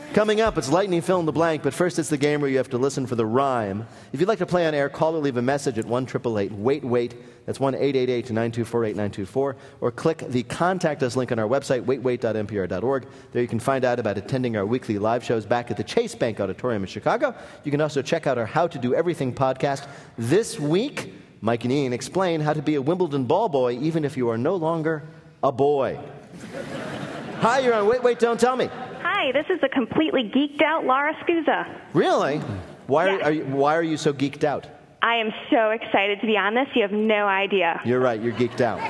Coming up, it's lightning fill in the blank, but first it's the game where you have to listen for the rhyme. If you'd like to play on air, call or leave a message at 1-888-WAIT-WAIT. That's 1-888-924-8924. Or click the Contact Us link on our website, waitwait.npr.org. There you can find out about attending our weekly live shows back at the Chase Bank Auditorium in Chicago. You can also check out our How to Do Everything podcast. This week, Mike and Ian explain how to be a Wimbledon ball boy even if you are no longer a boy. Hi, you're on Wait, Wait, Don't Tell Me. Hi, this is a completely geeked out Laura Scusa. Really? Why are you so geeked out? I am so excited to be on this. You have no idea. You're right. You're geeked out.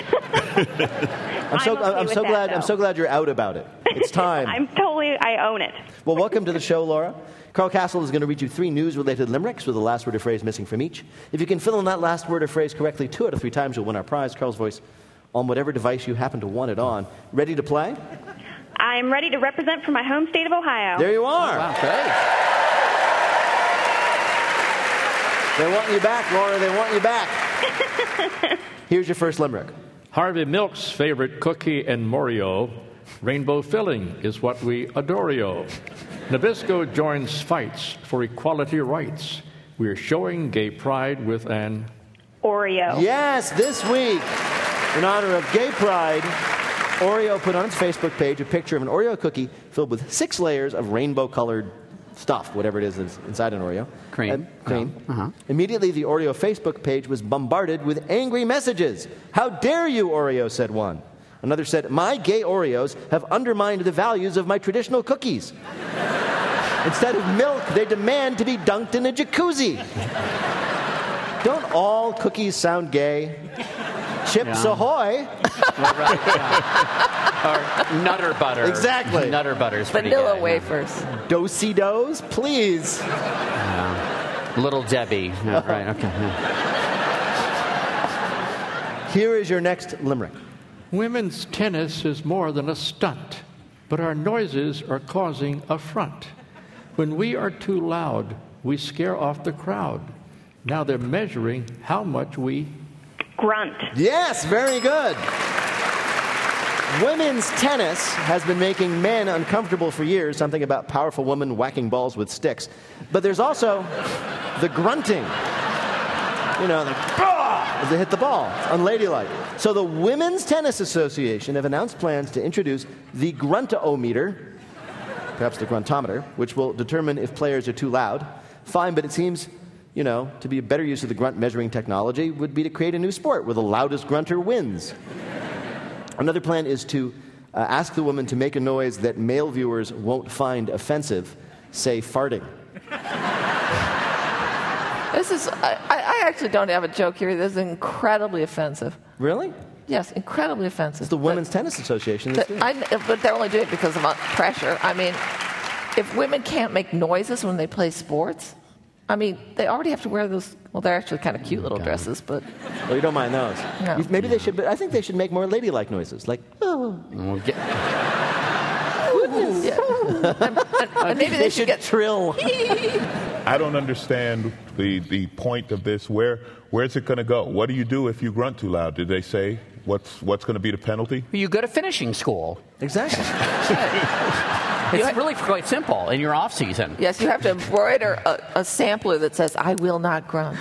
I'm so glad you're out about it. It's time. I own it. Well, welcome to the show, Laura. Carl Castle is going to read you 3 news-related limericks with the last word or phrase missing from each. If you can fill in that last word or phrase correctly 2 out of 3 times, you'll win our prize, Carl's voice, on whatever device you happen to want it on. Ready to play? I'm ready to represent for my home state of Ohio. There you are. Oh, wow, great. They want you back, Laura. They want you back. Here's your first limerick. Harvey Milk's favorite cookie and Moreo, rainbow filling is what we adore-yo. Nabisco joins fights for equality rights. We're showing gay pride with an Oreo. Yes, this week, in honor of Gay Pride, Oreo put on its Facebook page a picture of an Oreo cookie filled with 6 layers of rainbow-colored stuff, whatever it is that's inside an Oreo. Cream. Uh-huh. Immediately, the Oreo Facebook page was bombarded with angry messages. How dare you, Oreo, said one. Another said, my gay Oreos have undermined the values of my traditional cookies. Instead of milk, they demand to be dunked in a jacuzzi. Don't all cookies sound gay? Chips Ahoy. Right, yeah. Or Nutter Butter. Exactly. Nutter Butter's pretty Vanilla good, wafers. Do-si-dos, please. Little Debbie. Yeah, right, okay. Yeah. Here is your next limerick. Women's tennis is more than a stunt, but our noises are causing affront. When we are too loud, we scare off the crowd. Now they're measuring how much we Grunt. Yes, very good. Women's tennis has been making men uncomfortable for years, something about powerful women whacking balls with sticks. But there's also the grunting. You know, as they hit the ball. It's unladylike. So the Women's Tennis Association have announced plans to introduce the gruntometer, perhaps the gruntometer, which will determine if players are too loud. Fine, but it seems, to be a better use of the grunt measuring technology would be to create a new sport where the loudest grunter wins. Another plan is to ask the woman to make a noise that male viewers won't find offensive, say farting. I actually don't have a joke here. This is incredibly offensive. Really? Yes, incredibly offensive. It's the Women's Tennis Association that's doing it. But they're only doing it because of pressure. I mean, if women can't make noises when they play sports, they already have to wear those. Well, they're actually kind of cute little dresses, but. Well, you don't mind those. No. Maybe they should, but I think they should make more ladylike noises, like, oh. And maybe they should get trill. I don't understand the point of this. Where's it going to go? What do you do if you grunt too loud? Did they say what's going to be the penalty? You go to finishing school. Exactly. It's really quite simple in your off season. Yes, you have to embroider a sampler that says, I will not grunt.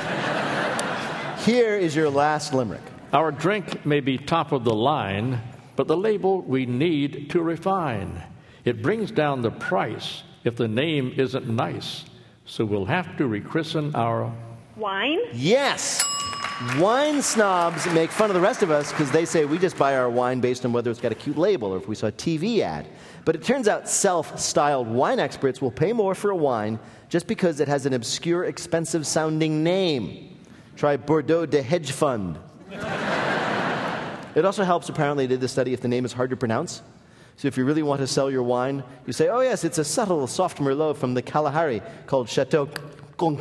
Here is your last limerick. Our drink may be top of the line, but the label we need to refine. It brings down the price if the name isn't nice, so we'll have to rechristen our Wine? Yes. Wine snobs make fun of the rest of us because they say we just buy our wine based on whether it's got a cute label or if we saw a TV ad. But it turns out self-styled wine experts will pay more for a wine just because it has an obscure, expensive-sounding name. Try Bordeaux de Hedge Fund. It also helps, apparently, they did the study, if the name is hard to pronounce. So if you really want to sell your wine, you say, oh, yes, it's a subtle, soft Merlot from the Kalahari called Chateau Conc.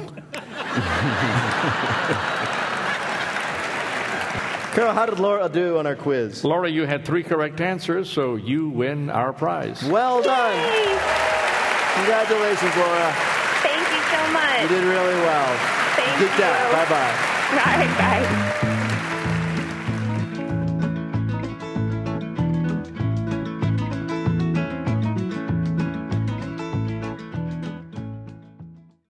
Carol, how did Laura do on our quiz? Laura, you had 3 correct answers, so you win our prize. Well done. Yay! Congratulations, Laura. Thank you so much. You did really well. Thank you. Geeked out. Bye-bye. Bye. Bye.